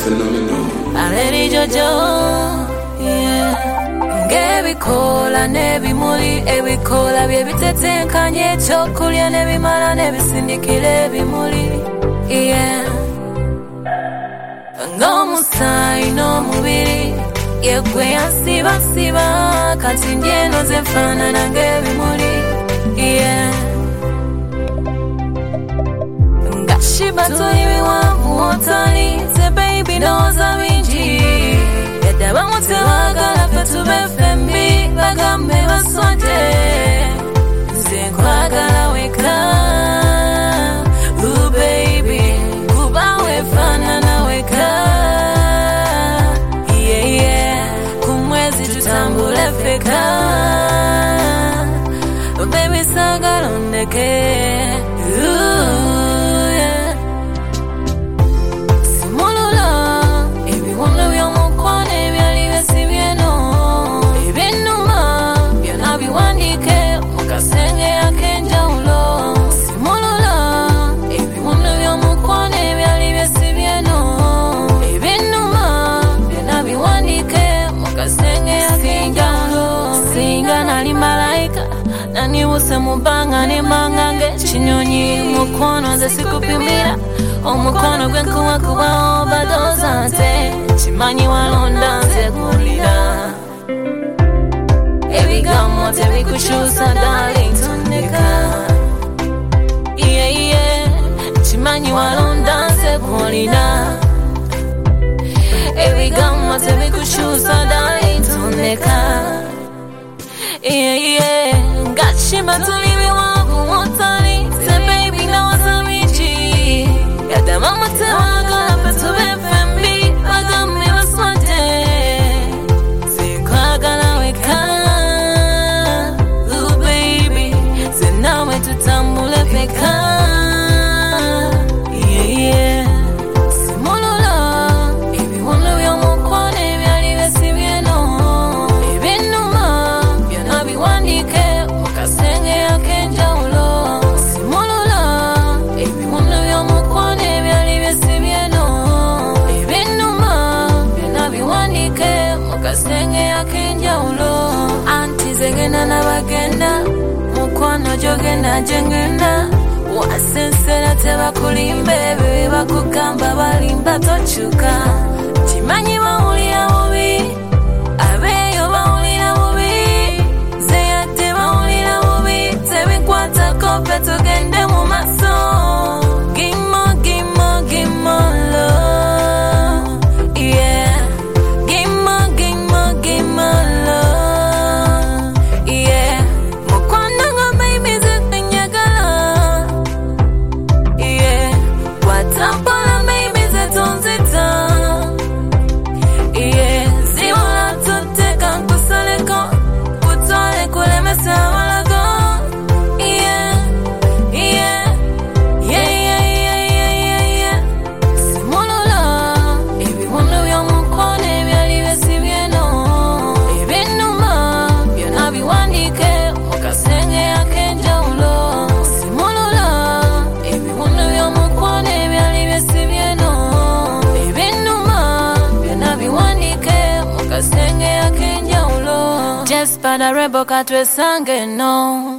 phenomenal. Already Jojo, yeah. Ngebikola nebimuli ebikola byebitetenkanye ekyokulya nebimala nebisindikira ebimuli, yeah. Ng'omusaayi n'omubiri yegwe yansiba kati ndyeno ze nfaanana ng'ebimuli, yeah. Ngashiba tuli biwanvu otali ze baby ndowooza bingi yadde abamu tebagala ffe tube ffembi bagambe baswadde nze nkwagala weka baby kuba wefaanana weka, yeah. Kumwezi tutambule ffeka baby saagala ondeke. Naniwuse mubanga nimanga ng'ekinyonyi mukono nze sikupimira omukono gwe nkuwakuba obadoza nze kimanyi walonda nze gulira ebigambo tebikukyusa darling tondeka, yeah. Kimanyi walonda nze gulira ebigambo tebikukyusa darling tondeka, yeah. Ngashima tuli biwanvu otali ze baby ndowooza bingi yadde abamu tebagala ffe tube ffembi bagambe baswadde nze nkwagala weka baby ze naawe tutambule ffeka, yeah. Simulula ebiwundu by'omukwano ebyali besibyeno ebinuma byonna biwandiike kasenge akenjawulo. Simulula ebiwundu by'omukwano ebyali besibyeno ebinuma byonna biwandiike mu kasenge akenjawulo. Anti ze genda nabagenda mukwano gy'ogenda gye ngenda wasensera tebakulimba ebyo bye bakugamba balimba tokyuka kimanyi bawulira bubi abeeyo bawulira bubi ze yadde bawulira bubi tebikwatako ffe tugende mu maaso. Gimmo love, yeah. Gimmo love, yeah. Mukwano nga baby ze nyagala, yeah. Watampola baby ze tonzita, yeah. Ziwala tuteka nkusaleko kutwale kulemesa walago, yeah. Simulula ebiwundu by'omukwano ebyali besibyeno ebinuma byonna biwandiike mu kasenge akenjawulo. Simulula ebiwundu by'omukwano ebyali besibyeno ebinuma byonna biwandiike mu kasenge akenjawulo. Jespada Rebel katwesange no.